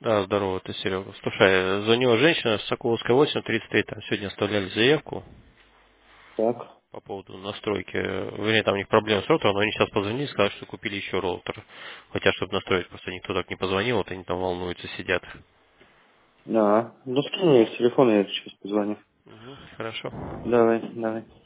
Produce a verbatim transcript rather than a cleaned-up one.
Да, здорово, ты Серега. Слушай, звонила женщина с Соколовской восемь тридцать три, там сегодня оставляли заявку Так. по поводу настройки. Вернее, там у них проблемы с роутером, но они сейчас позвонили, сказали, что купили еще роутер. Хотя, чтобы настроить, просто никто так не позвонил, вот они там волнуются, сидят. Да. Ну скинь мне их телефон, я сейчас позвоню. Мгм, хорошо. Давай, давай.